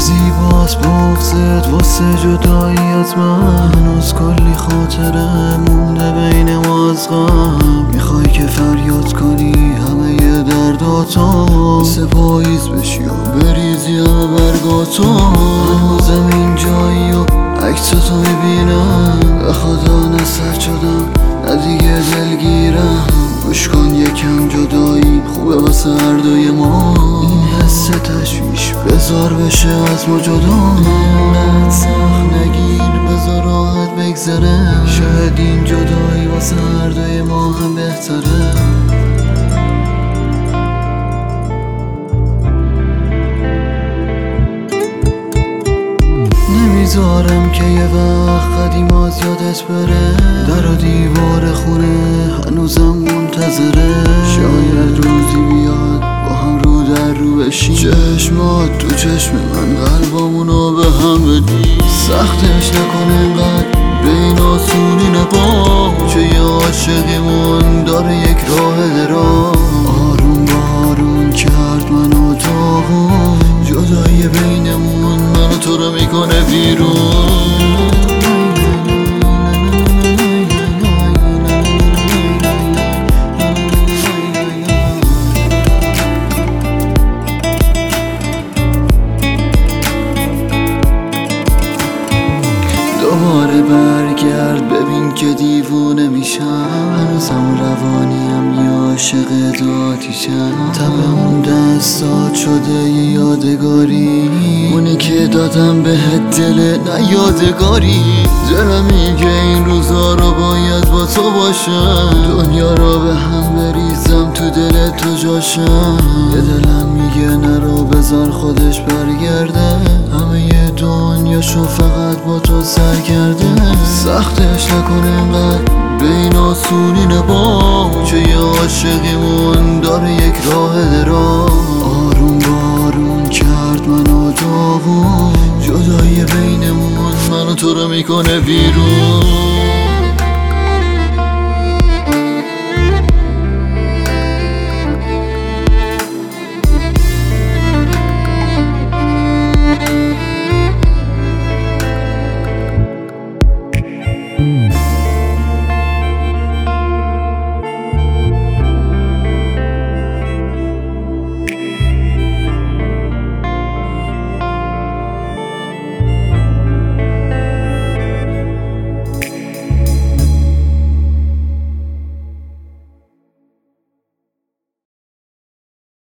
زیباست بغضت واسه جداییت، من هنوز کلی خاطره مونده بین ما از غم. میخوای که فریاد کنی همه ی درداتو، مثل پاییز بشی و بریزی همه برگاتو. هنوزم این جایی و عکستو میبینم، به خدا نه سرد شدم نه دیگه دلگیرم. گوش کن یکم جدایی خوبه واسه هر دوی ما، این حس تشویش بذار بشه از ما جدا. اینقدر سخت نگیر بذار راحت بگذره، شاید این جدایی واسه هر دوی ما هم بهتره. نمیذارم که یه وقت قدیم از یادت بره، در و دیوار خونه هنوزم منتظره. شاید روزی بیاد با هم رو در رو بشیم، چشمات تو چشم من قلبامونو به هم بدی. سختش نکن اینقدر به این آسونی نبا، چه یه عاشقیمون داره یک راه دراز. آروم بارون کرد منو تو، جدایی بینمون منو تو رو میکنه بیرون. دوباره برگرد ببین که دیوونه میشم، هنوزم روانیم یه عاشق آتیشم. تب اون دستات شده یه یادگاری، اونی که دادم بهت دل نه یادگاری. دلم میگه این روزا رو باید با تو باشم، دنیا رو به هم بریزم تو دل تو جاشم. یه دلم میگه نرو بذار خودش برگرده، همه یه دنیاشو فقط با تو سر کرده. سختش نکن اینقدر به این آسونی نبا، چه یه عاشقیمون داره یک راه دراز. آروم بارون کرد منو تو، جدایی بینمون منو تو رو میکنه بیرون.